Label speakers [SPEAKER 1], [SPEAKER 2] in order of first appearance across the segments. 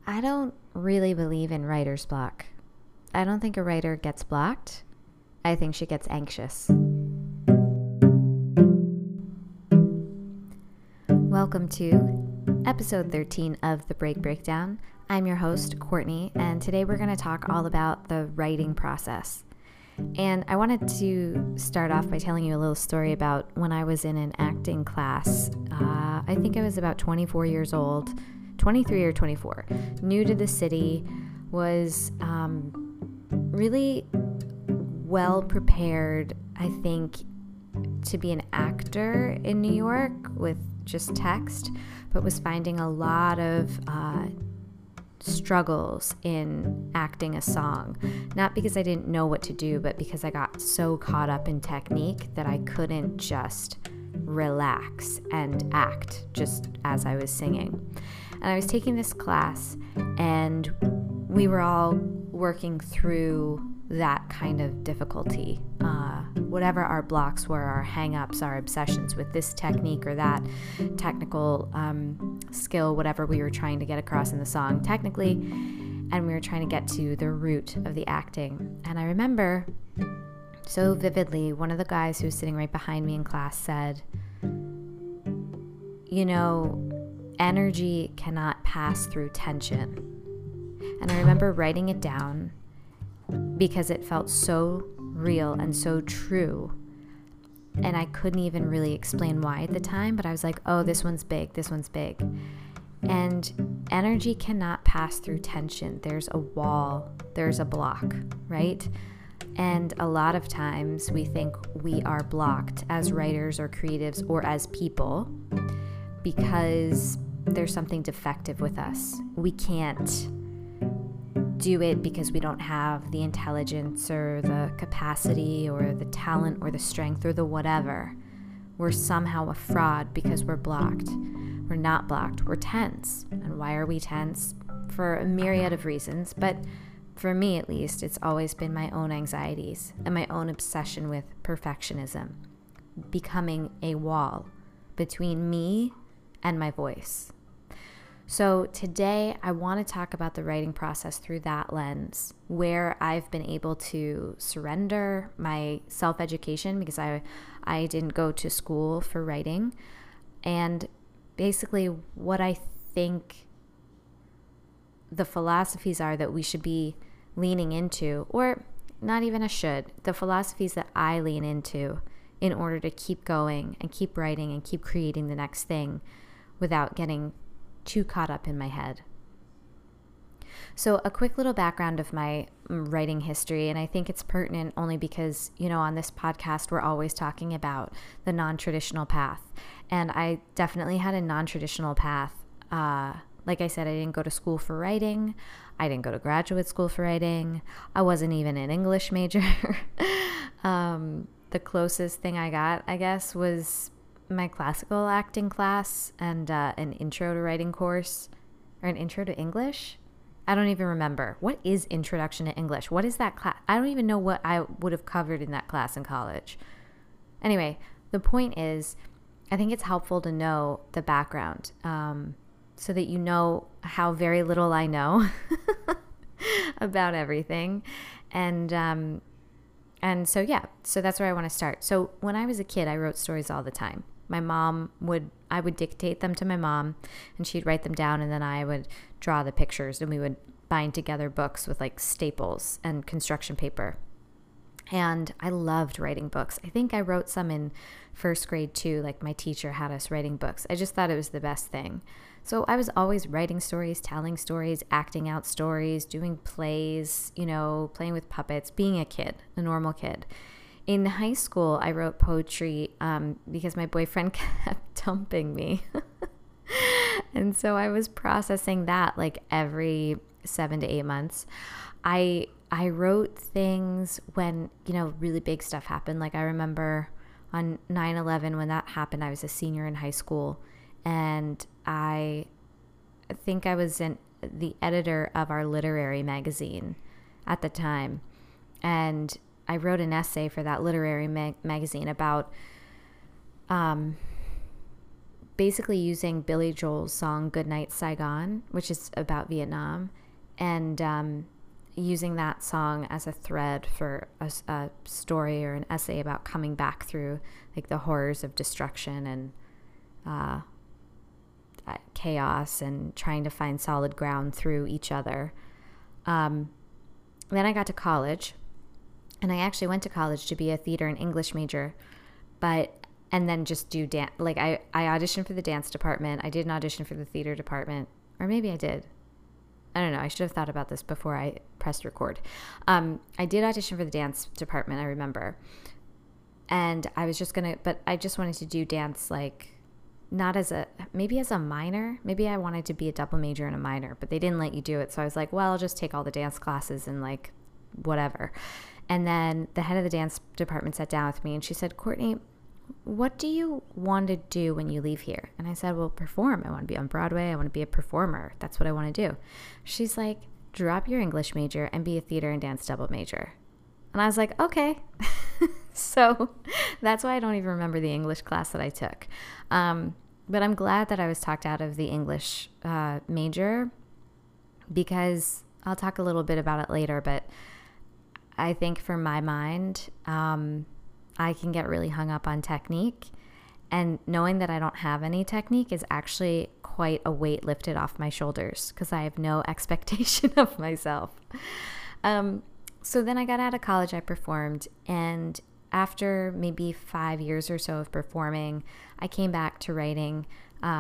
[SPEAKER 1] I don't really believe in writer's block. I don't think a writer gets blocked. I think she gets anxious. Welcome to episode 13 of The Break Breakdown. I'm your host, Courtney, and today we're going to talk all about the writing process. And I wanted to start off by telling you a little story about when I was in an acting class. I think I was about 24 years old, 23 or 24, new to the city, was really well prepared, I think, to be an actor in New York with just text, but was finding a lot of struggles in acting a song. Not because I didn't know what to do, but because I got so caught up in technique that I couldn't just relax and act just as I was singing. And I was taking this class, and we were all working through that kind of difficulty. Whatever our blocks were, our hang-ups, our obsessions with this technique or that technical skill, whatever we were trying to get across in the song technically, and we were trying to get to the root of the acting. And I remember so vividly, one of the guys who was sitting right behind me in class said, "You know, energy cannot pass through tension." And I remember writing it down because it felt so real and so true. And I couldn't even really explain why at the time, but I was like, oh, this one's big, this one's big. And energy cannot pass through tension. There's a wall, there's a block, right? And a lot of times we think we are blocked as writers or creatives or as people because there's something defective with us. We can't do it because we don't have the intelligence or the capacity or the talent or the strength or the whatever. We're somehow a fraud because we're blocked. We're not blocked. We're tense. And why are we tense? For a myriad of reasons, but for me at least, it's always been my own anxieties and my own obsession with perfectionism, becoming a wall between me and my voice. So today I want to talk about the writing process through that lens, where I've been able to surrender my self-education because I didn't go to school for writing, and basically what I think the philosophies are that we should be leaning into, or not even the philosophies that I lean into in order to keep going and keep writing and keep creating the next thing without getting too caught up in my head. So a quick little background of my writing history, and I think it's pertinent only because, on this podcast, we're always talking about the non-traditional path. And I definitely had a non-traditional path. Like I said, I didn't go to school for writing. I didn't go to graduate school for writing. I wasn't even an English major. The closest thing I got, I guess, was my classical acting class and an intro to writing course, or an intro to English. I don't even remember. What is Introduction to English? What is that class? I don't even know what I would have covered in that class in college. Anyway, the point is, I think it's helpful to know the background so that you know how very little I know about everything. And so that's where I want to start. So when I was a kid, I wrote stories all the time. I would dictate them to my mom, and she'd write them down, and then I would draw the pictures, and we would bind together books with like staples and construction paper. And I loved writing books. I think I wrote some in first grade too. Like, my teacher had us writing books. I just thought it was the best thing. So I was always writing stories, telling stories, acting out stories, doing plays, playing with puppets, being a kid, a normal kid. In high school, I wrote poetry because my boyfriend kept dumping me. And so I was processing that like every 7 to 8 months. I wrote things when, really big stuff happened. Like, I remember on 9/11 when that happened, I was a senior in high school, and I think I was the editor of our literary magazine at the time. And I wrote an essay for that literary magazine about basically using Billy Joel's song Goodnight Saigon, which is about Vietnam, and using that song as a thread for a story or an essay about coming back through like the horrors of destruction and chaos and trying to find solid ground through each other. Then I got to college, and I actually went to college to be a theater and English major, and then just do dance. Like I auditioned for the dance department. I did an audition for the theater department, or maybe I did. I don't know. I should have thought about this before I pressed record. I did audition for the dance department, I remember. And I was just but I just wanted to do dance, like, maybe as a minor. Maybe I wanted to be a double major and a minor, but they didn't let you do it. So I was like, well, I'll just take all the dance classes and like whatever. And then the head of the dance department sat down with me and she said, Courtney, what do you want to do when you leave here? And I said, well, perform. I want to be on Broadway. I want to be a performer. That's what I want to do. She's like, drop your English major and be a theater and dance double major. And I was like, okay. So that's why I don't even remember the English class that I took. But I'm glad that I was talked out of the English major, because I'll talk a little bit about it later. But I think for my mind, I can get really hung up on technique, and knowing that I don't have any technique is actually quite a weight lifted off my shoulders, because I have no expectation of myself. So then I got out of college, I performed, and after maybe 5 years or so of performing, I came back to writing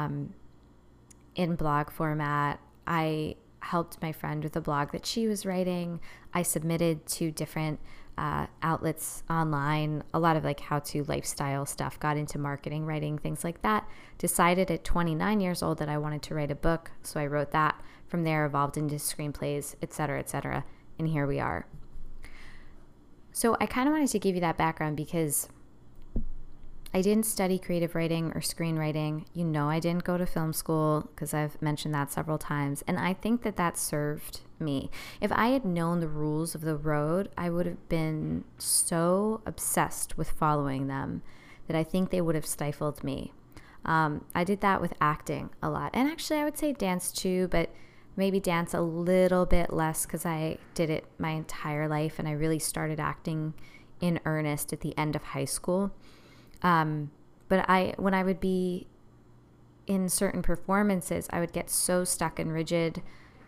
[SPEAKER 1] in blog format. I helped my friend with a blog that she was writing. I submitted to different outlets online, a lot of like how-to lifestyle stuff, got into marketing, writing, things like that. Decided at 29 years old that I wanted to write a book, so I wrote that. From there, evolved into screenplays, etc., and here we are. So I kind of wanted to give you that background because I didn't study creative writing or screenwriting. You know, I didn't go to film school, because I've mentioned that several times. And I think that served me. If I had known the rules of the road, I would have been so obsessed with following them that I think they would have stifled me. I did that with acting a lot. And actually, I would say dance too, but maybe dance a little bit less, because I did it my entire life. And I really started acting in earnest at the end of high school. But when I would be in certain performances, I would get so stuck and rigid,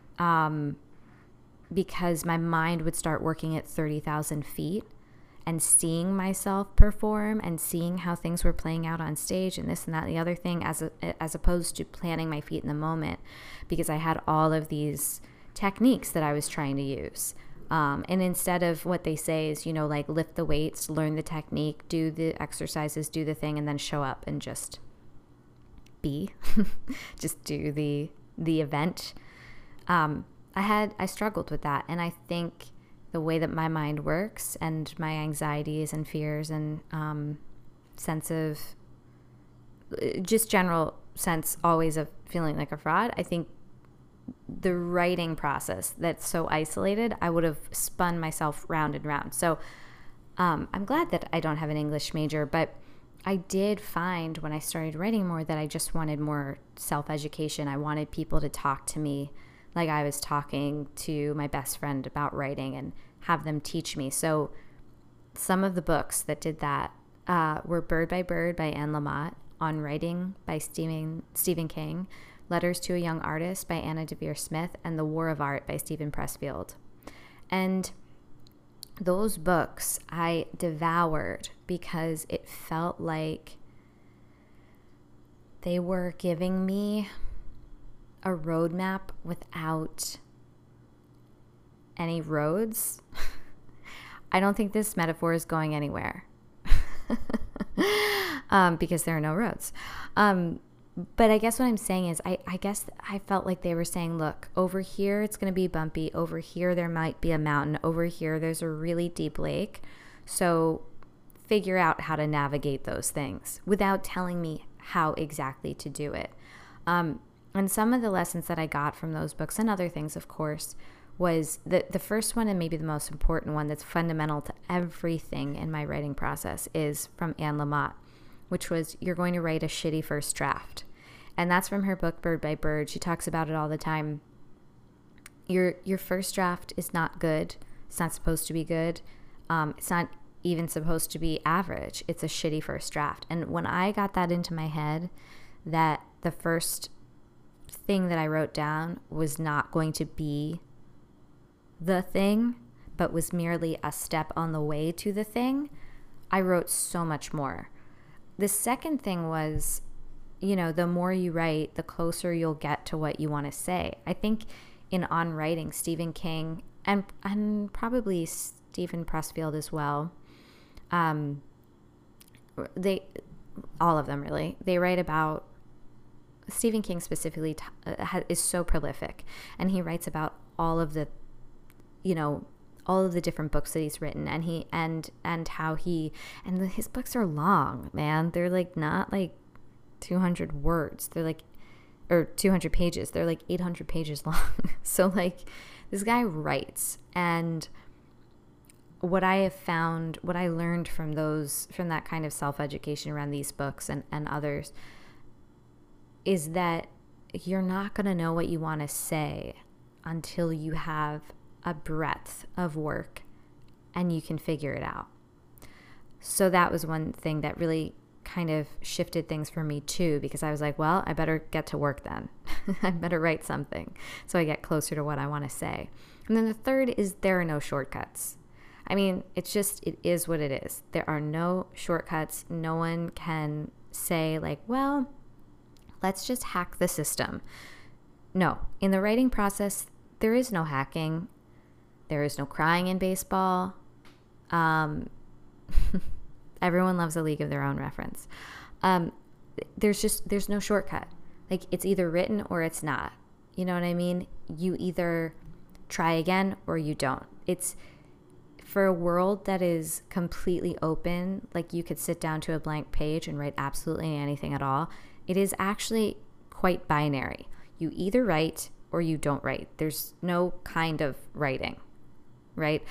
[SPEAKER 1] because my mind would start working at 30,000 feet, and seeing myself perform and seeing how things were playing out on stage and this and that and the other thing, as opposed to planning my feet in the moment, because I had all of these techniques that I was trying to use. And instead of what they say is, like lift the weights, learn the technique, do the exercises, do the thing, and then show up and just be, just do the event. I struggled with that. And I think the way that my mind works and my anxieties and fears and sense of just general sense always of feeling like a fraud, I think the writing process that's so isolated, I would have spun myself round and round. So I'm glad that I don't have an English major, but I did find when I started writing more that I just wanted more self-education. I wanted people to talk to me like I was talking to my best friend about writing and have them teach me. So some of the books that did that were Bird by Bird by Anne Lamott, On Writing by Stephen King, Letters to a Young Artist by Anna Deavere Smith, and The War of Art by Stephen Pressfield. And those books I devoured because it felt like they were giving me a roadmap without any roads. I don't think this metaphor is going anywhere because there are no roads. But I guess what I'm saying is I guess I felt like they were saying, look, over here it's going to be bumpy. Over here there might be a mountain. Over here there's a really deep lake. So figure out how to navigate those things without telling me how exactly to do it. And some of the lessons that I got from those books, and other things, of course, was the first one, and maybe the most important one that's fundamental to everything in my writing process, is from Anne Lamott, which was, you're going to write a shitty first draft. And that's from her book, Bird by Bird. She talks about it all the time. Your first draft is not good. It's not supposed to be good. It's not even supposed to be average. It's a shitty first draft. And when I got that into my head, that the first thing that I wrote down was not going to be the thing, but was merely a step on the way to the thing, I wrote so much more. The second thing was, the more you write, the closer you'll get to what you want to say. I think in On Writing, Stephen King and probably Stephen Pressfield as well, all of them really, they write about, Stephen King specifically is so prolific, and he writes about all of the different books that he's written, and how his books are long, man. They're like not like 200 words. They're like, or 200 pages. They're like 800 pages long. So like this guy writes, and what I have found, what I learned from that kind of self-education around these books and others, is that you're not going to know what you want to say until you have a breadth of work and you can figure it out. So that was one thing that really kind of shifted things for me too, because I was like, well, I better get to work then. I better write something so I get closer to what I want to say. And then the third is there are no shortcuts. I mean, it is what it is. There are no shortcuts. No one can say like, well, let's just hack the system. No, in the writing process, there is no hacking. There is no crying in baseball. Everyone loves a league of their own reference. There's no shortcut. Like, it's either written or it's not. You know what I mean? You either try again or you don't. It's for a world that is completely open, like you could sit down to a blank page and write absolutely anything at all. It is actually quite binary. You either write or you don't write. There's no kind of writing, right?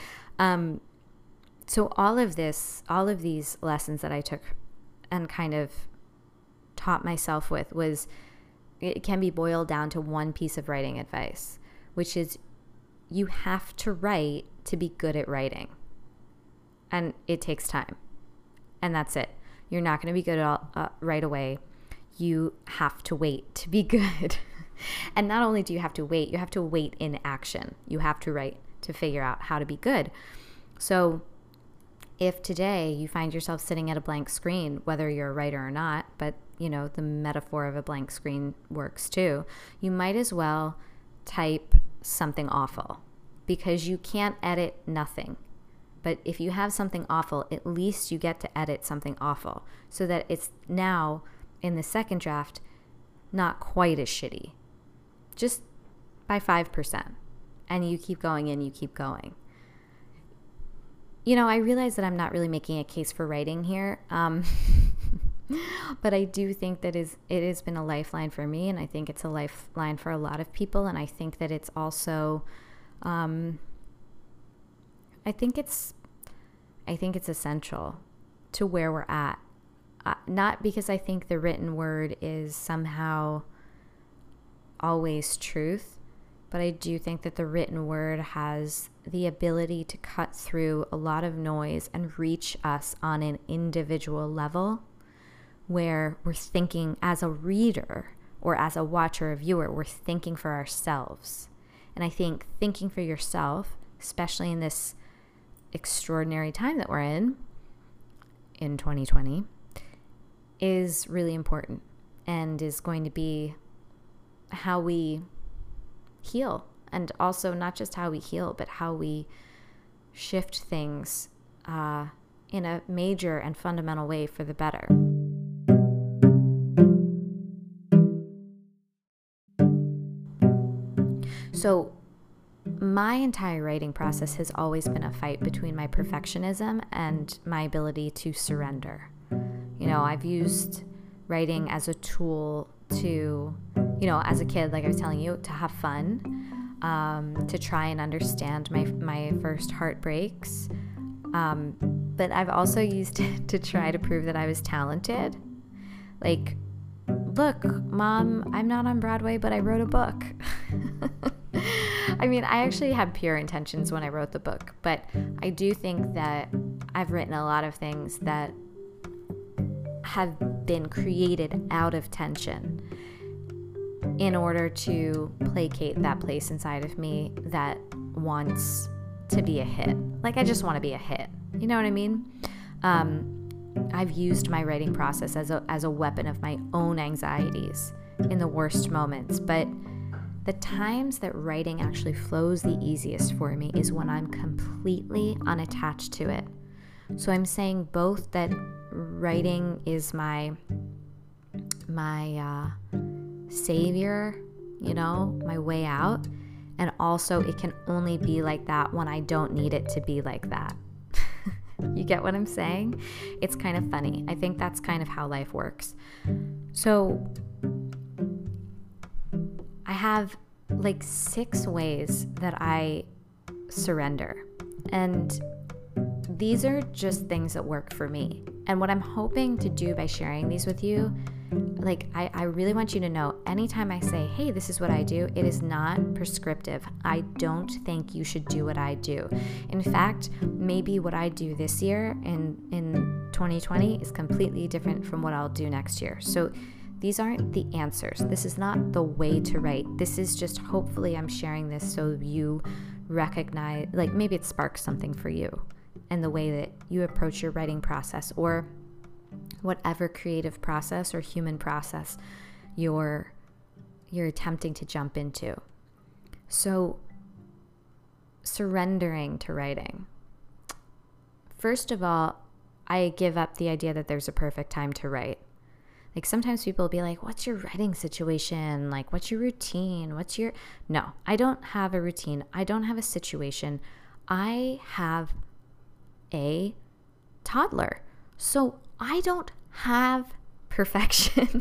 [SPEAKER 1] So all of these lessons that I took and kind of taught myself with it can be boiled down to one piece of writing advice, which is you have to write to be good at writing. And it takes time. And that's it. You're not going to be good at right away. You have to wait to be good. And not only do you have to wait, you have to wait in action. You have to write to figure out how to be good. So if today you find yourself sitting at a blank screen, whether you're a writer or not, but the metaphor of a blank screen works too, you might as well type something awful, because you can't edit nothing. But if you have something awful, at least you get to edit something awful, so that it's now in the second draft not quite as shitty, just by 5%. And you keep going and you keep going. I realize that I'm not really making a case for writing here, but I do think that it has been a lifeline for me, and I think it's a lifeline for a lot of people, and I think that it's also, I think it's essential to where we're at. Not because I think the written word is somehow always truth, but I do think that the written word has the ability to cut through a lot of noise and reach us on an individual level, where we're thinking as a reader or as a watcher or viewer, we're thinking for ourselves. And I think thinking for yourself, especially in this extraordinary time that we're in 2020, is really important and is going to be how we heal. And also not just how we heal, but how we shift things in a major and fundamental way for the better. So my entire writing process has always been a fight between my perfectionism and my ability to surrender. I've used writing as a tool to, as a kid, like I was telling you, to have fun, to try and understand my first heartbreaks. But I've also used it to try to prove that I was talented. Like, look, Mom, I'm not on Broadway, but I wrote a book. I mean, I actually had pure intentions when I wrote the book, but I do think that I've written a lot of things that have been created out of tension in order to placate that place inside of me that wants to be a hit. Like, I just want to be a hit. You know what I mean? I've used my writing process as a weapon of my own anxieties in the worst moments, but the times that writing actually flows the easiest for me is when I'm completely unattached to it. So I'm saying both that writing is my savior, you know, my way out, and also it can only be like that when I don't need it to be like that. You get what I'm saying? It's kind of funny. I think that's kind of how life works. So I have like 6 ways that I surrender. And these are just things that work for me. And what I'm hoping to do by sharing these with you, like, I really want you to know, anytime I say, hey, this is what I do, it is not prescriptive. I don't think you should do what I do. In fact, maybe what I do this year in 2020 is completely different from what I'll do next year. So these aren't the answers. This is not the way to write. This is just, hopefully I'm sharing this so you recognize, like, maybe it sparks something for you and the way that you approach your writing process, or whatever creative process or human process you're attempting to jump into. So, surrendering to writing. First of all, I give up the idea that there's a perfect time to write. Like, sometimes people will be like, what's your writing situation? Like, what's your routine? No, I don't have a routine. I don't have a situation. I have a toddler. So I don't have perfection.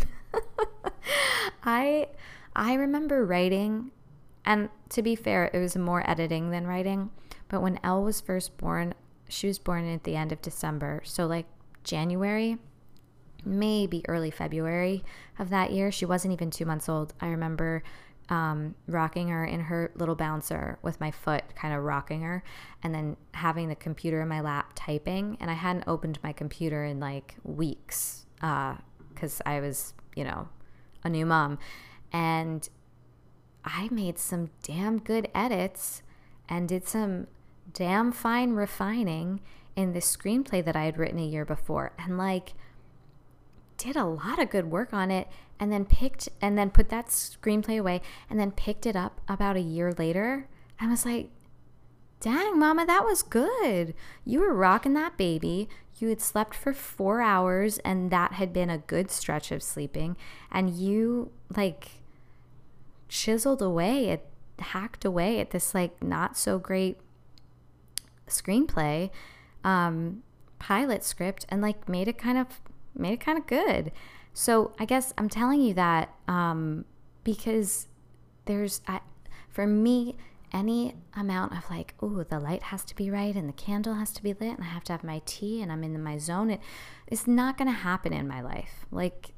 [SPEAKER 1] I remember writing, and to be fair, it was more editing than writing. But when Elle was first born, she was born at the end of December. So like January, maybe early February of that year. She wasn't even 2 months old. I remember rocking her in her little bouncer with my foot, kind of rocking her, and then having the computer in my lap typing. And I hadn't opened my computer in like weeks because I was, you know, a new mom. And I made some damn good edits and did some damn fine refining in the screenplay that I had written a year before, and like did a lot of good work on it, and then put that screenplay away, and then picked it up about a year later and was like, dang, Mama, that was good. You were rocking that baby. You had slept for 4 hours, and that had been a good stretch of sleeping, and you like chiseled away, hacked away at this like not so great screenplay, pilot script, and like made it kind of good. So I guess I'm telling you that because for me, any amount of like, oh, the light has to be right and the candle has to be lit and I have to have my tea and I'm in my zone, it's not going to happen in my life. Like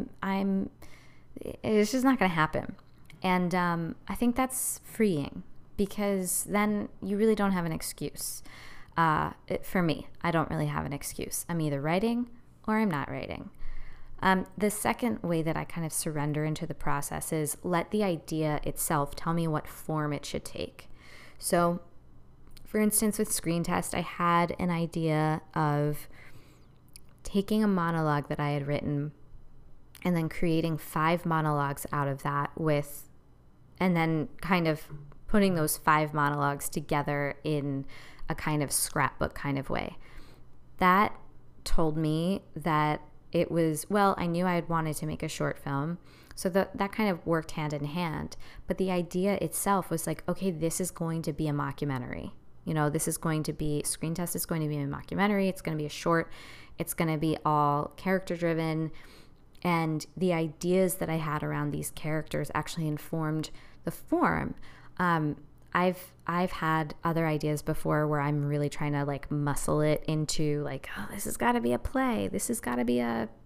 [SPEAKER 1] it's just not going to happen. And I think that's freeing, because then you really don't have an excuse. For me, I don't really have an excuse. I'm either writing or I'm not writing. The second way that I kind of surrender into the process is let the idea itself tell me what form it should take. So, for instance, with Screen Test, I had an idea of taking a monologue that I had written and then creating 5 monologues out of that and then kind of putting those 5 monologues together in a kind of scrapbook kind of way. That told me that it was, well, I knew I had wanted to make a short film, so that kind of worked hand in hand. But the idea itself was like, okay, this is going to be a mockumentary. You know, this is going to be, Screen Test is going to be a mockumentary. It's going to be a short. It's going to be all character driven. And the ideas that I had around these characters actually informed the form. I've had other ideas before where I'm really trying to like muscle it into like, oh, this has got to be a play. This has got to be a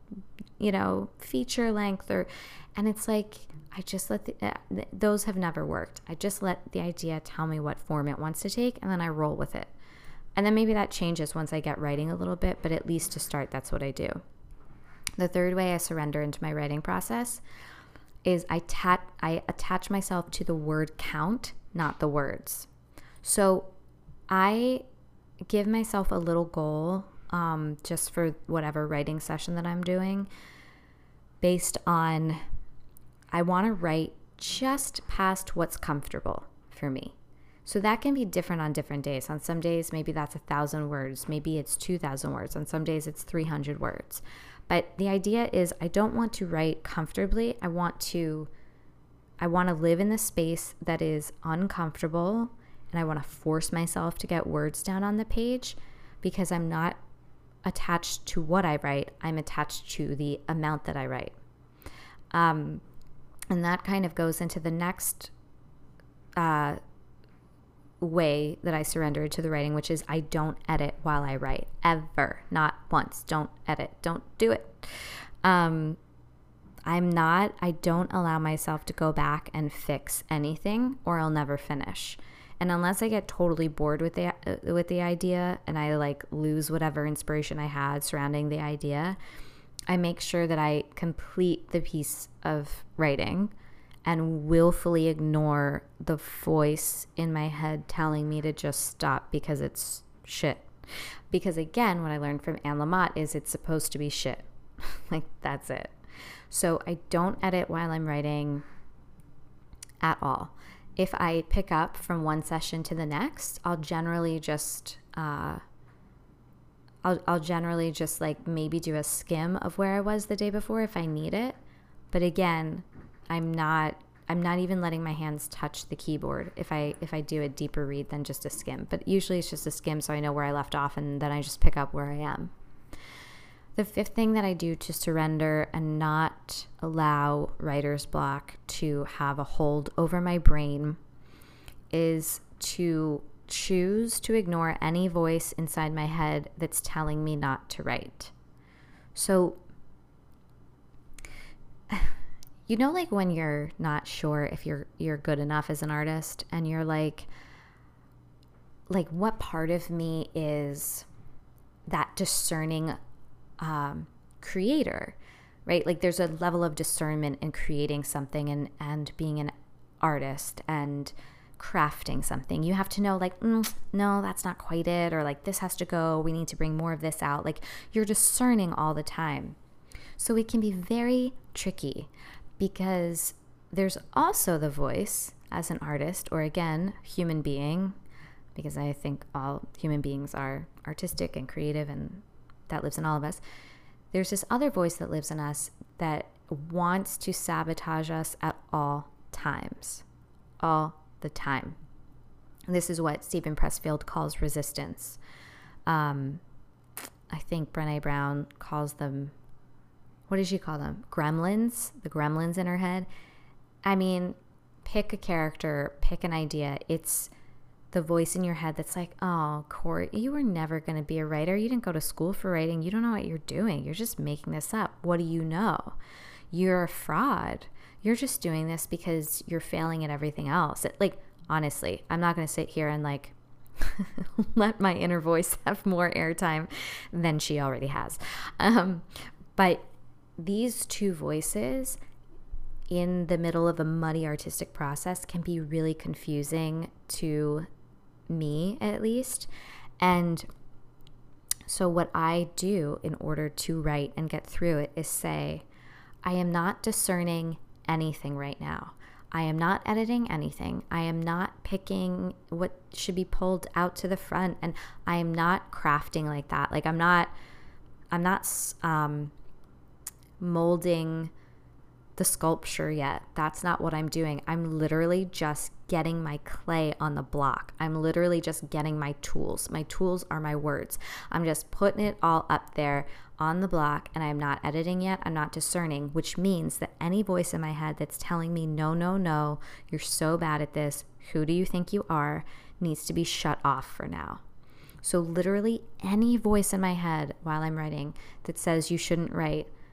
[SPEAKER 1] feature length, and it's like, I just let those have never worked. I just let the idea tell me what form it wants to take, and then I roll with it. And then maybe that changes once I get writing a little bit, but at least to start, that's what I do. The third way I surrender into my writing process is I attach myself to the word count, not the words. So I give myself a little goal just for whatever writing session that I'm doing, based on, I want to write just past what's comfortable for me. So that can be different on different days. On some days, maybe that's 1,000 words. Maybe it's 2,000 words. On some days, it's 300 words. But the idea is, I don't want to write comfortably. I want to live in the space that is uncomfortable, and I want to force myself to get words down on the page, because I'm not attached to what I write. I'm attached to the amount that I write. And that kind of goes into the next way that I surrendered to the writing, which is I don't edit while I write, ever. Not once. Don't edit. Don't do it. I don't allow myself to go back and fix anything, or I'll never finish. And unless I get totally bored with the idea, and I like lose whatever inspiration I had surrounding the idea, I make sure that I complete the piece of writing and willfully ignore the voice in my head telling me to just stop because it's shit. Because again, what I learned from Anne Lamott is it's supposed to be shit. Like, that's it. So I don't edit while I'm writing at all. If I pick up from one session to the next, I'll generally just like maybe do a skim of where I was the day before if I need it. But again, I'm not even letting my hands touch the keyboard if I do a deeper read than just a skim. But usually it's just a skim, so I know where I left off, and then I just pick up where I am. The fifth thing that I do to surrender and not allow writer's block to have a hold over my brain is to choose to ignore any voice inside my head that's telling me not to write. So, like when you're not sure if you're good enough as an artist, and you're like what part of me is that discerning creator, right? Like there's a level of discernment in creating something and being an artist and crafting something. You have to know like, no, that's not quite it, or like this has to go, we need to bring more of this out. Like you're discerning all the time. So it can be very tricky, because there's also the voice as an artist, or again, human being, because I think all human beings are artistic and creative, and that lives in all of us. There's this other voice that lives in us that wants to sabotage us at all times, all the time. This is what Stephen Pressfield calls resistance. I think Brené Brown calls them, what does she call them? Gremlins, the gremlins in her head. I mean, pick a character, pick an idea. It's the voice in your head that's like, oh, Court, you were never going to be a writer. You didn't go to school for writing. You don't know what you're doing. You're just making this up. What do you know? You're a fraud. You're just doing this because you're failing at everything else. Like, honestly, I'm not going to sit here and like let my inner voice have more airtime than she already has. But these two voices in the middle of a muddy artistic process can be really confusing to me, at least. And so what I do in order to write and get through it is say, I am not discerning anything right now. I am not editing anything. I am not picking what should be pulled out to the front, and I am not crafting like that. Like I'm not molding the sculpture yet. That's not what I'm doing. I'm literally just getting my clay on the block. I'm literally just getting my tools. My tools are my words. I'm just putting it all up there on the block, and I'm not editing yet. I'm not discerning, which means that any voice in my head that's telling me, no, no, no, you're so bad at this, who do you think you are, needs to be shut off for now. So literally any voice in my head while I'm writing that says you shouldn't write,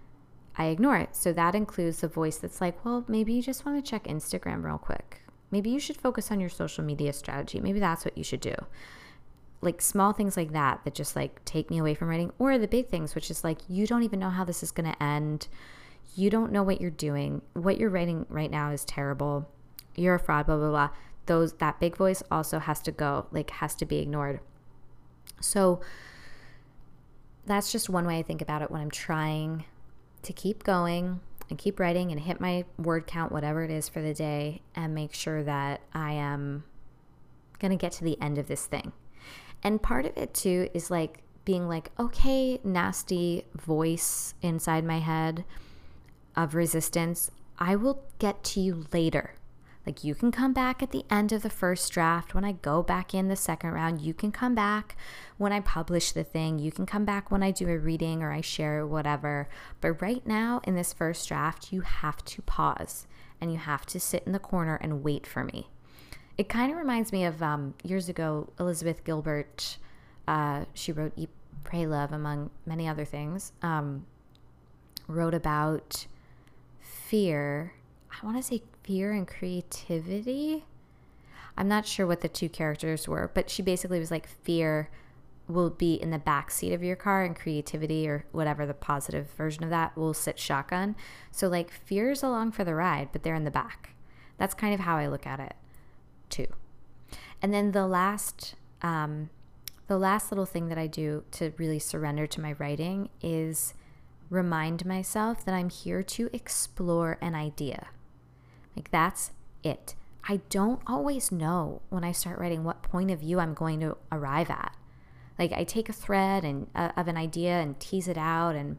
[SPEAKER 1] I ignore it. So that includes the voice that's like, well, maybe you just want to check Instagram real quick. Maybe you should focus on your social media strategy. Maybe that's what you should do. Like small things like that just like take me away from writing, or the big things, which is like, you don't even know how this is going to end. You don't know what you're doing. What you're writing right now is terrible. You're a fraud, blah, blah, blah. That big voice also has to go, like has to be ignored. So that's just one way I think about it when I'm trying to keep going and keep writing and hit my word count, whatever it is for the day, and make sure that I am going to get to the end of this thing. And part of it too is like being like, okay, nasty voice inside my head of resistance, I will get to you later. Like you can come back at the end of the first draft when I go back in the second round. You can come back when I publish the thing. You can come back when I do a reading or I share whatever. But right now in this first draft, you have to pause and you have to sit in the corner and wait for me. It kind of reminds me of years ago, Elizabeth Gilbert. She wrote Eat, Pray, Love, among many other things. Wrote about fear. I want to say fear and creativity. I'm not sure what the two characters were, but she basically was like, fear will be in the back seat of your car and creativity, or whatever the positive version of that, will sit shotgun. So like fear's along for the ride, but they're in the back. That's kind of how I look at it too. And then the last little thing that I do to really surrender to my writing is remind myself that I'm here to explore an idea. Like that's it. I don't always know when I start writing what point of view I'm going to arrive at. Like I take a thread and of an idea and tease it out, and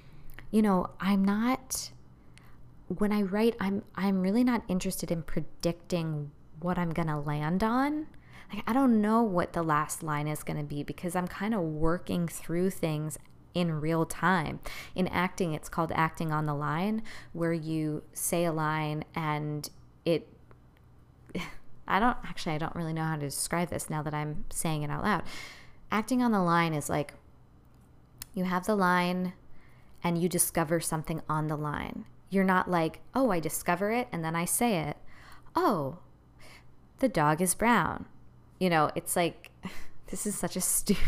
[SPEAKER 1] when I write, I'm really not interested in predicting what I'm going to land on. Like I don't know what the last line is going to be because I'm kind of working through things in real time. In acting, it's called acting on the line, where you say a line and I don't really know how to describe this now that I'm saying it out loud. Acting on the line is like you have the line and you discover something on the line. You're not like, oh, I discover it and then I say it. Oh, the dog is brown. It's like, this is such a stupid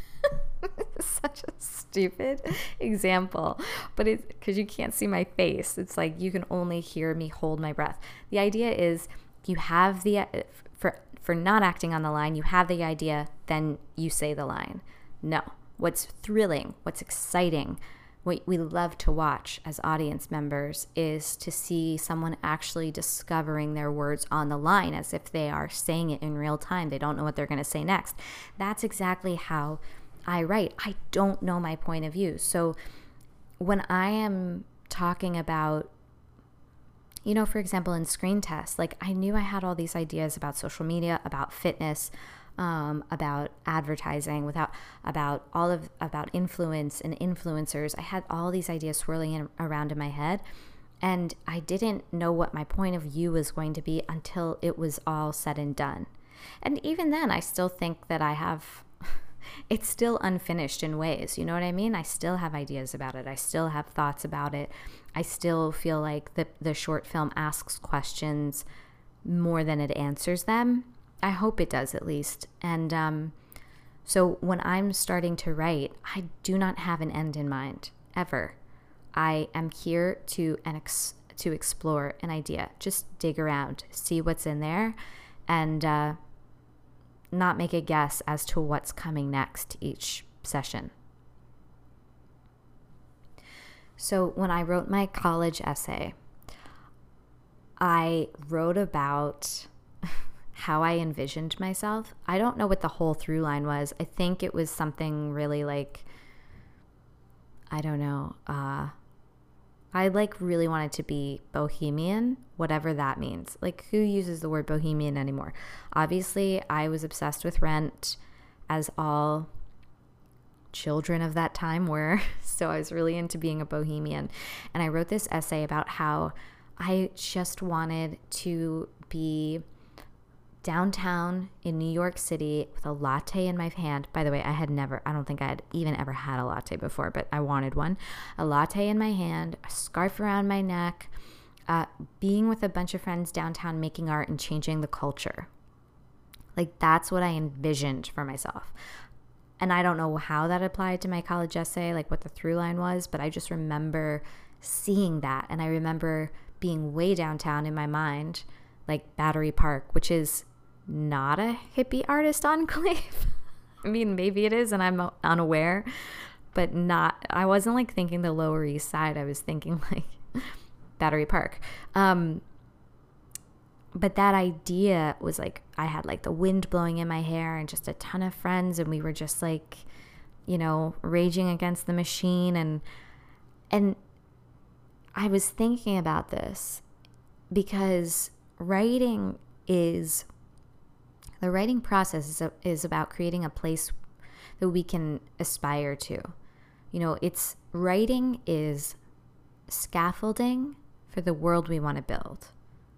[SPEAKER 1] example, but it's because you can't see my face. It's like you can only hear me hold my breath. The idea is you have for not acting on the line, you have the idea, then you say the line. No, what's thrilling, what's exciting, what we love to watch as audience members is to see someone actually discovering their words on the line as if they are saying it in real time. They don't know what they're going to say next. That's exactly how I write. I don't know my point of view. So when I am talking about, for example, in Screen Test, like I knew I had all these ideas about social media, about fitness, about advertising, about influence and influencers. I had all these ideas swirling around in my head, and I didn't know what my point of view was going to be until it was all said and done. And even then, I still think that it's still unfinished in ways, you know what I mean? I still have ideas about it. I still have thoughts about it. I still feel like the short film asks questions more than it answers them. I hope it does, at least. And so when I'm starting to write, I do not have an end in mind, ever. I am here to explore an idea. Just dig around, see what's in there, and not make a guess as to what's coming next each session. So when I wrote my college essay, I wrote about how I envisioned myself. I don't know what the whole through line was. I think it was something really like, I don't know. I really wanted to be bohemian, whatever that means. Like, who uses the word bohemian anymore? Obviously, I was obsessed with Rent, as all children of that time were. So I was really into being a bohemian. And I wrote this essay about how I just wanted to be downtown in New York City with a latte in my hand. By the way, I don't think I had even ever had a latte before, but I wanted one. A latte in my hand, a scarf around my neck, being with a bunch of friends downtown, making art and changing the culture. Like, that's what I envisioned for myself. And I don't know how that applied to my college essay, like what the through line was, but I just remember seeing that. And I remember being way downtown in my mind, like Battery Park, which is not a hippie artist enclave. I mean, maybe it is, and I'm unaware, but I wasn't like thinking the Lower East Side. I was thinking like Battery Park. But that idea was like, I had like the wind blowing in my hair and just a ton of friends, and we were just like, raging against the machine. And I was thinking about this because the writing process is about creating a place that we can aspire to. Writing is scaffolding for the world we want to build.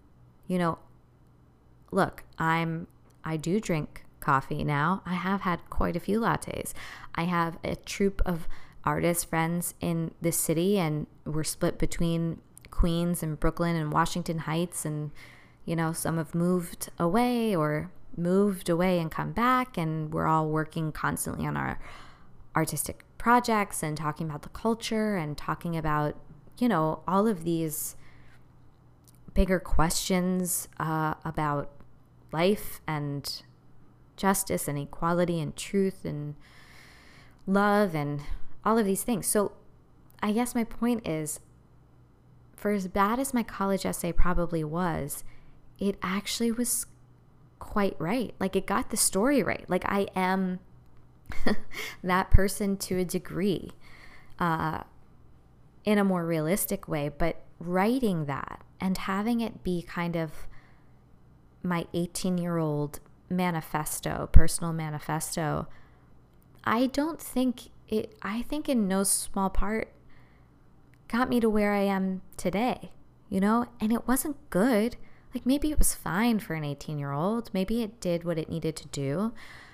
[SPEAKER 1] Look, I do drink coffee now. I have had quite a few lattes. I have a troupe of artist friends in this city, and we're split between Queens and Brooklyn and Washington Heights, and some have moved away and come back, and we're all working constantly on our artistic projects and talking about the culture and talking about all of these bigger questions about life and justice and equality and truth and love and all of these things. So I guess my point is, for as bad as my college essay probably was, it actually was quite right. Like, it got the story right. Like, I am that person to a degree, in a more realistic way, but writing that and having it be kind of my 18-year-old personal manifesto, I think in no small part got me to where I am today, and it wasn't good. Like, maybe it was fine for an 18-year-old. Maybe it did what it needed to do.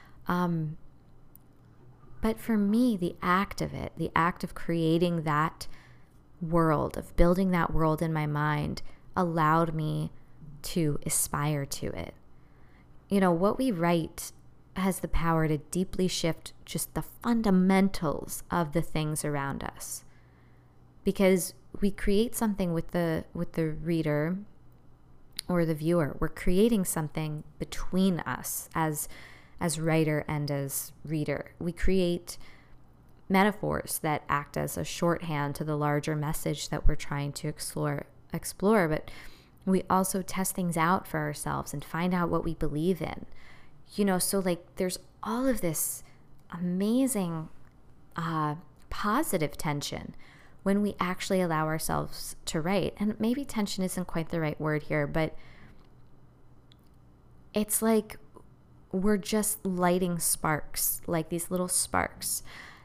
[SPEAKER 1] But for me, the act of creating that world, of building that world in my mind, allowed me to aspire to it. What we write has the power to deeply shift just the fundamentals of the things around us. Because we create something with the reader or the viewer. We're creating something between us as writer and as reader. We create metaphors that act as a shorthand to the larger message that we're trying to explore, but we also test things out for ourselves and find out what we believe in. So like, there's all of this amazing positive tension when we actually allow ourselves to write. And maybe tension isn't quite the right word here, but it's like we're just lighting sparks, like these little sparks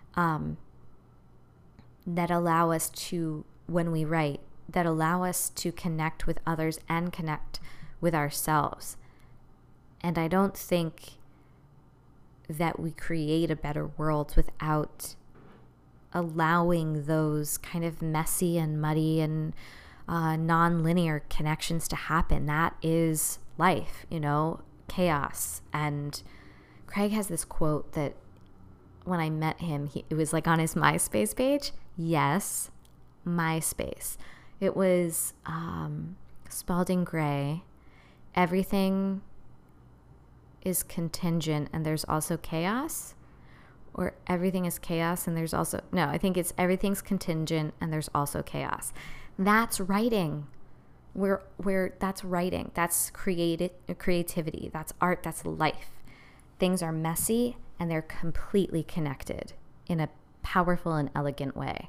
[SPEAKER 1] that allow us to, when we write, that allow us to connect with others and connect with ourselves. And I don't think that we create a better world without allowing those kind of messy and muddy and non-linear connections to happen. That is life, chaos. And Craig has this quote that when I met him, it was like on his MySpace page. Yes, MySpace. It was Spalding Gray. Everything is contingent and there's also chaos. Or everything is chaos and there's also... No, I think it's everything's contingent and there's also chaos. That's writing. That's writing. That's creativity. That's art. That's life. Things are messy and they're completely connected in a powerful and elegant way.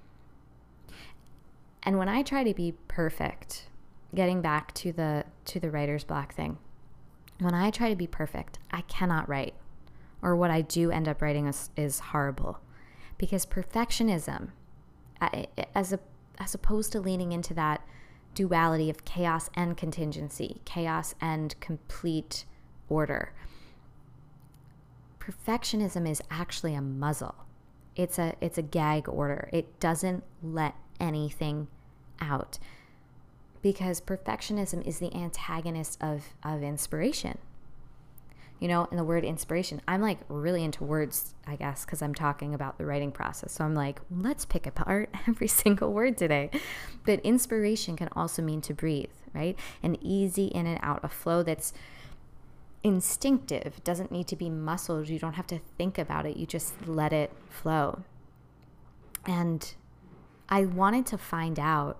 [SPEAKER 1] And when I try to be perfect, getting back to the writer's block thing, when I try to be perfect, I cannot write. Or what I do end up writing is horrible. Because perfectionism, as opposed to leaning into that duality of chaos and contingency, chaos and complete order. Perfectionism is actually a muzzle. It's a gag order. It doesn't let anything out, because perfectionism is the antagonist of inspiration. You know, and the word inspiration, I'm like really into words, I guess, because I'm talking about the writing process. So I'm like, let's pick apart every single word today. But inspiration can also mean to breathe, right? An easy in and out, a flow that's instinctive, doesn't need to be muscled. You don't have to think about it. You just let it flow. And I wanted to find out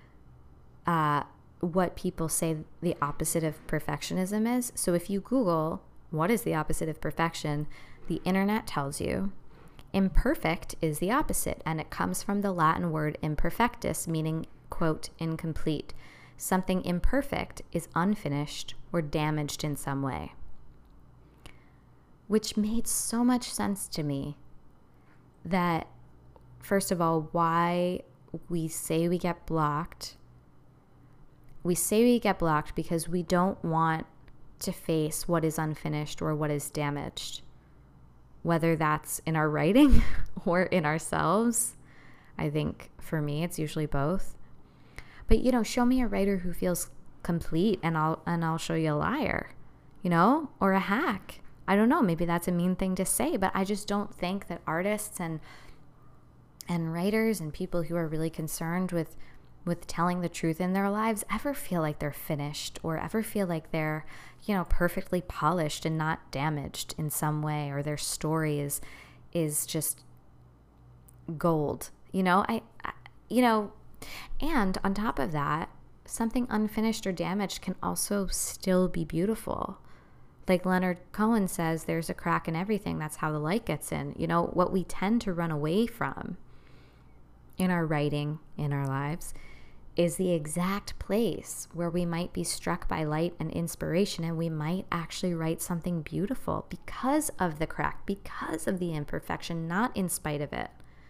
[SPEAKER 1] what people say the opposite of perfectionism is. So if you Google, what is the opposite of perfection? The internet tells you imperfect is the opposite, and it comes from the Latin word imperfectus, meaning, quote, incomplete. Something imperfect is unfinished or damaged in some way. Which made so much sense to me that, first of all, why we say we get blocked. We say we get blocked because we don't want to face what is unfinished or what is damaged, whether that's in our writing or in ourselves. I think for me, it's usually both. But, you know, show me a writer who feels complete and I'll show you a liar, you know, or a hack. I don't know, maybe that's a mean thing to say, but I just don't think that artists and writers and people who are really concerned with telling the truth in their lives ever feel like they're finished or ever feel like they're, you know, perfectly polished and not damaged in some way, or their story is just gold. You know, and on top of that, something unfinished or damaged can also still be beautiful. Like Leonard Cohen says, there's a crack in everything. That's how the light gets in. You know, what we tend to run away from in our writing, in our lives, is the exact place where we might be struck by light and inspiration, and we might actually write something beautiful because of the crack, because of the imperfection, not in spite of it.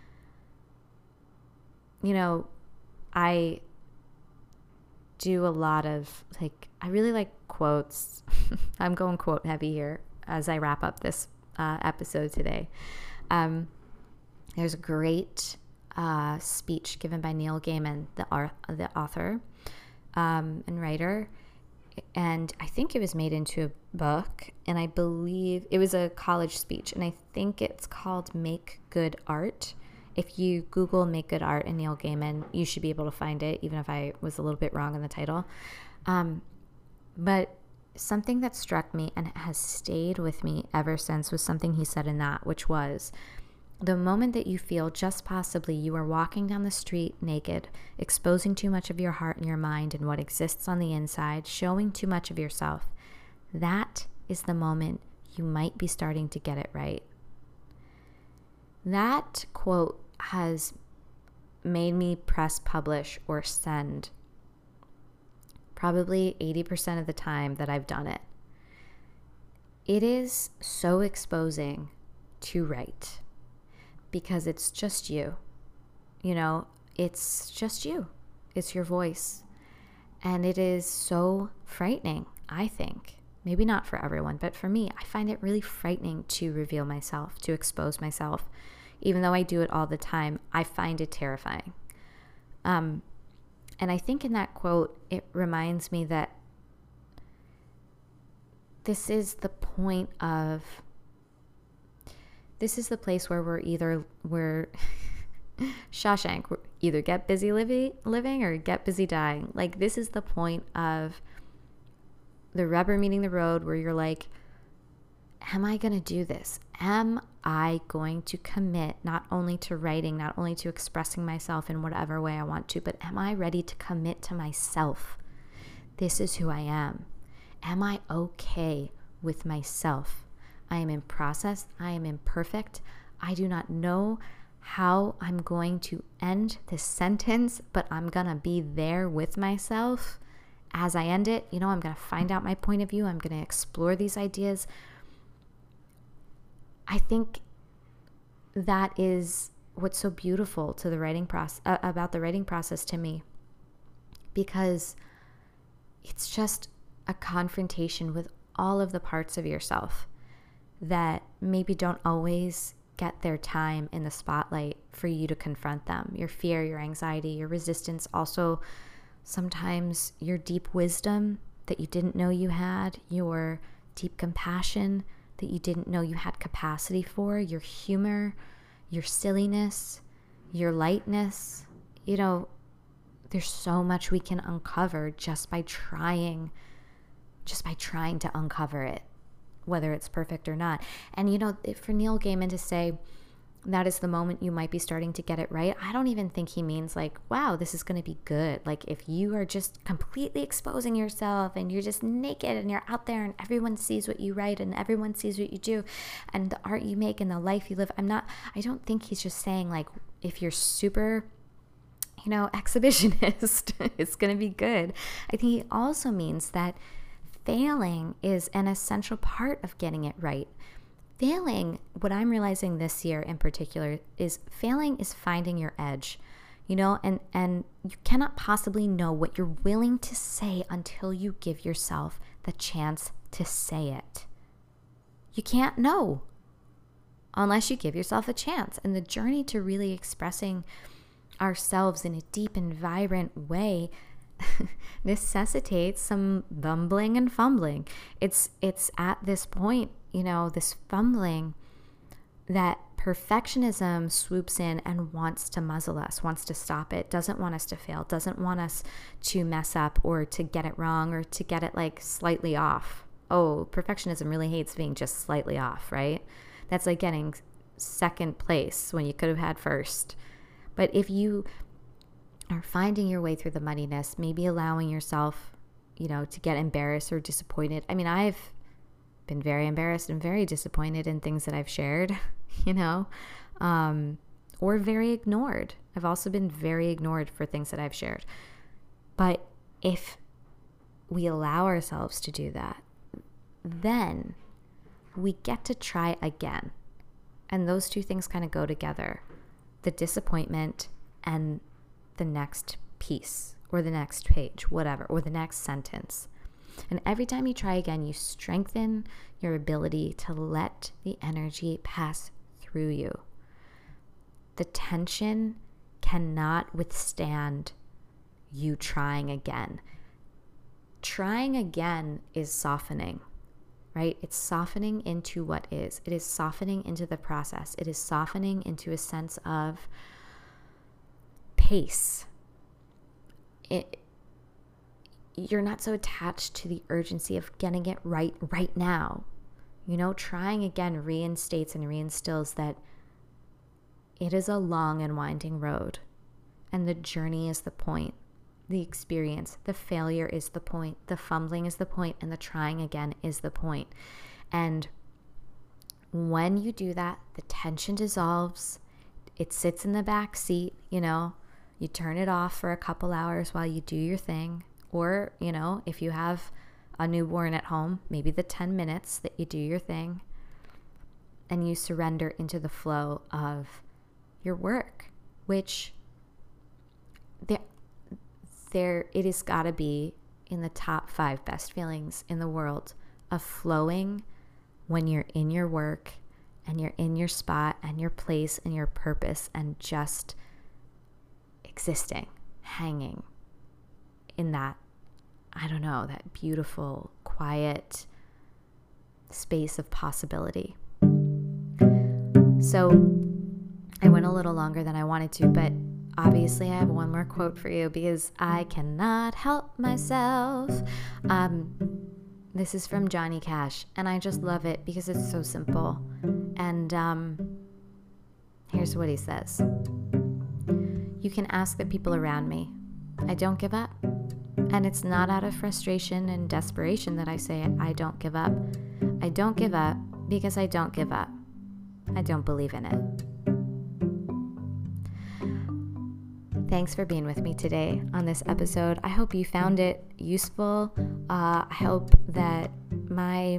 [SPEAKER 1] You know, I do a lot of, like, I really like quotes. I'm going quote heavy here as I wrap up this episode today. There's a great speech given by Neil Gaiman, the author and writer, and I think it was made into a book, and I believe it was a college speech, and I think it's called Make Good Art. If you Google Make Good Art and Neil Gaiman, you should be able to find it, even if I was a little bit wrong in the title. But something that struck me and has stayed with me ever since was something he said in that, which was, the moment that you feel just possibly you are walking down the street naked, exposing too much of your heart and your mind and what exists on the inside, showing too much of yourself, that is the moment you might be starting to get it right. That quote has made me press publish or send probably 80% of the time that I've done it. It is so exposing to write, because it's just you. You know, it's just you. It's your voice. And it is so frightening, I think. Maybe not for everyone, but for me, I find it really frightening to reveal myself, to expose myself. Even though I do it all the time, I find it terrifying. And I think in that quote, it reminds me that this is the place where we're Shawshank, we're either get busy living or get busy dying. Like, this is the point of the rubber meeting the road, where you're like, am I going to do this? Am I going to commit not only to writing, not only to expressing myself in whatever way I want to, but am I ready to commit to myself? This is who I am. Am I okay with myself? I am in process. I am imperfect. I do not know how I'm going to end this sentence, but I'm going to be there with myself as I end it. You know, I'm going to find out my point of view. I'm going to explore these ideas. I think that is what's so beautiful to the writing process, about the writing process to me, because it's just a confrontation with all of the parts of yourself that maybe don't always get their time in the spotlight for you to confront them. Your fear, your anxiety, your resistance, also sometimes your deep wisdom that you didn't know you had, your deep compassion that you didn't know you had capacity for, your humor, your silliness, your lightness. You know, there's so much we can uncover just by trying to uncover it, whether it's perfect or not. And, you know, for Neil Gaiman to say that is the moment you might be starting to get it right, I don't even think he means like, wow, this is going to be good. Like if you are just completely exposing yourself and you're just naked and you're out there and everyone sees what you write and everyone sees what you do and the art you make and the life you live. I don't think he's just saying like, if you're super, you know, exhibitionist, it's going to be good. I think he also means that failing is an essential part of getting it right. Failing, what I'm realizing this year in particular, is failing is finding your edge, you know, and you cannot possibly know what you're willing to say until you give yourself the chance to say it. You can't know unless you give yourself a chance. And the journey to really expressing ourselves in a deep and vibrant way necessitates some bumbling and fumbling. It's at this point, you know, this fumbling, that perfectionism swoops in and wants to muzzle us, wants to stop it, doesn't want us to fail, doesn't want us to mess up or to get it wrong or to get it like slightly off. Oh, perfectionism really hates being just slightly off, right? That's like getting second place when you could have had first. But if you are finding your way through the muddiness, maybe allowing yourself, you know, to get embarrassed or disappointed. I mean, I've been very embarrassed and very disappointed in things that I've shared, you know, or very ignored. I've also been very ignored for things that I've shared. But if we allow ourselves to do that, then we get to try again. And those two things kind of go together. The disappointment and the next piece or the next page, whatever, or the next sentence. And every time you try again, you strengthen your ability to let the energy pass through you. The tension cannot withstand you trying again. Trying again is softening, right? It's softening into what is. It is softening into the process. It is softening into a sense of pace. You're not so attached to the urgency of getting it right now. You know, trying again reinstates and reinstills that it is a long and winding road, and the journey is the point. The experience, the failure is the point, the fumbling is the point, and the trying again is the point. And when you do that, the tension dissolves. It sits in the back seat, you know. You turn it off for a couple hours while you do your thing. Or, you know, if you have a newborn at home, maybe the 10 minutes that you do your thing, and you surrender into the flow of your work, which it has got to be in the top 5 best feelings in the world of flowing when you're in your work and you're in your spot and your place and your purpose and just existing, hanging in that, I don't know, that beautiful, quiet space of possibility. So I went a little longer than I wanted to, but obviously I have one more quote for you because I cannot help myself. This is from Johnny Cash, and I just love it because it's so simple. And here's what he says. You can ask the people around me. I don't give up. And it's not out of frustration and desperation that I say it. I don't give up. I don't give up because I don't give up. I don't believe in it. Thanks for being with me today on this episode. I hope you found it useful. I hope that my,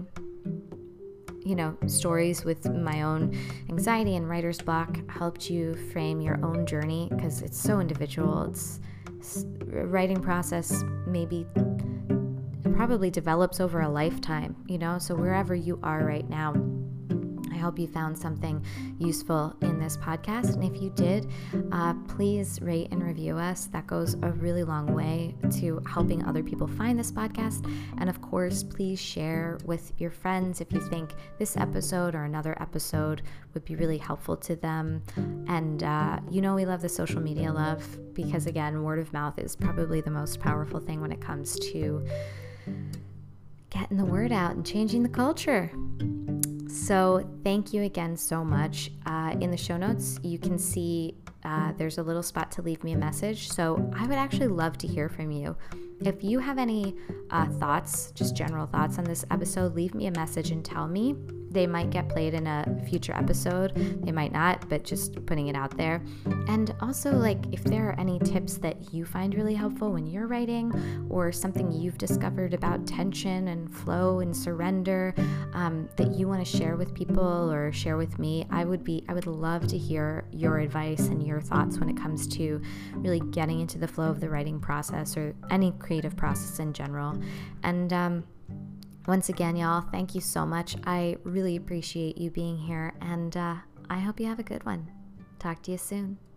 [SPEAKER 1] stories with my own anxiety and writer's block helped you frame your own journey, because it's so individual. It's writing process maybe probably develops over a lifetime, so wherever you are right now, I hope you found something useful in this podcast. And if you did, please rate and review us. That goes a really long way to helping other people find this podcast. And of course, please share with your friends if you think this episode or another episode would be really helpful to them. And we love the social media love, because again, word of mouth is probably the most powerful thing when it comes to getting the word out and changing the culture. So thank you again so much. In the show notes, you can see there's a little spot to leave me a message. So I would actually love to hear from you. If you have any thoughts, just general thoughts on this episode, leave me a message and tell me. They might get played in a future episode. They might not, but just putting it out there. And also, if there are any tips that you find really helpful when you're writing, or something you've discovered about tension and flow and surrender that you want to share with people or share with me, I would love to hear your advice and your thoughts when it comes to really getting into the flow of the writing process or any creative process in general. And once again, y'all, thank you so much. I really appreciate you being here, and I hope you have a good one. Talk to you soon.